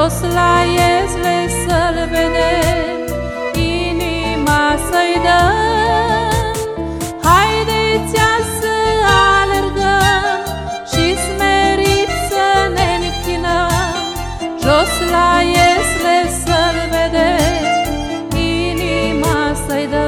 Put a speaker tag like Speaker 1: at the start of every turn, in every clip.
Speaker 1: jos la iezle să-L vedem, inima să-i dăm. Haideți azi să alergăm și smerit să ne închinăm, jos la iezle să-L vedem, inima să-i dăm.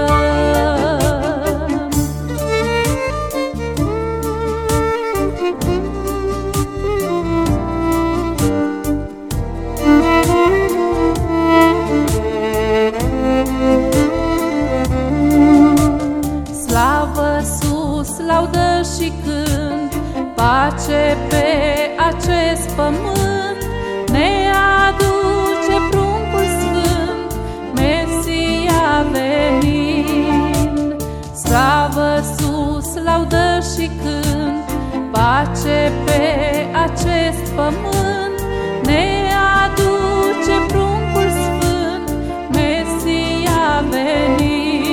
Speaker 1: Slavă sus, laudă și cânt, pace pe acest pământ, ne aduce pruncul sfânt, Mesia venind. Slavă sus, laudă și cânt, pace pe acest pământ, ne aduce pruncul sfânt, Mesia venind.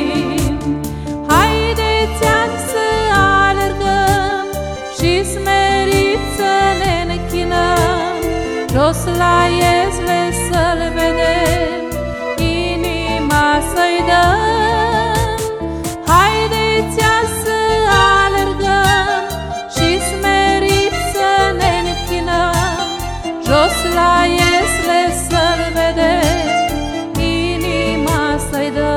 Speaker 1: Jos la iezle să-L vedem, inima să-i dăm. Haideți azi să alergăm și smerit să ne închinăm, jos la iezle să-L vedem, inima să-i dăm.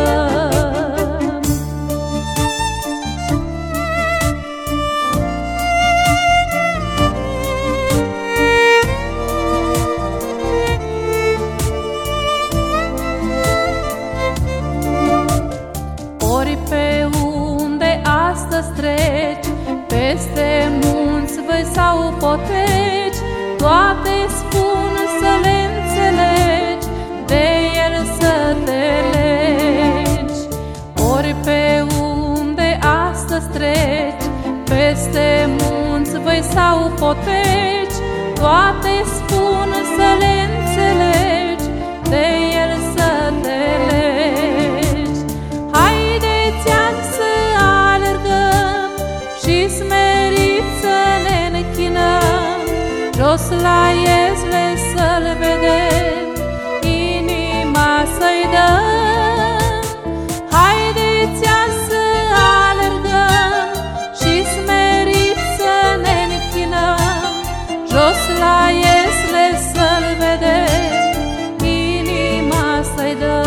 Speaker 1: Pe unde astăzi treci, peste munți, văi sau poteci, toate spun să le înțelegi, de El să te legi. Ori pe unde astăzi treci, peste munți, văi sau poteci, toate spun să le înțelegi, de El să te legi. Și smerit să ne închinăm, jos la iezle să-L vedem, inima să-i dăm. Haideți azi să alergăm și smerit să ne închinăm, jos la iezle să-L vedem, inima să-i dăm.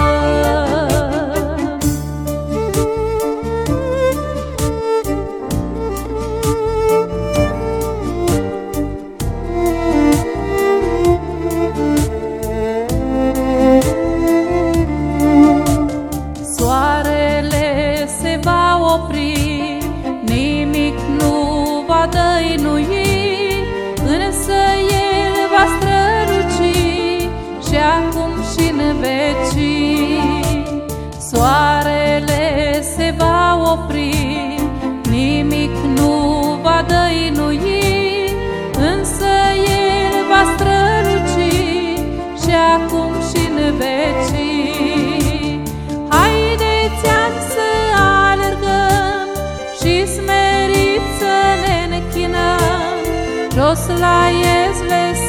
Speaker 1: Nimic nu va dăinui, însă El va străluci și acum și-n vecii. Soarele se va opri, nimic nu va dăinui, însă El va străluci și acum și-n vecii. Haideți azi să alergăm și smerit să ne închinăm, jos la iezle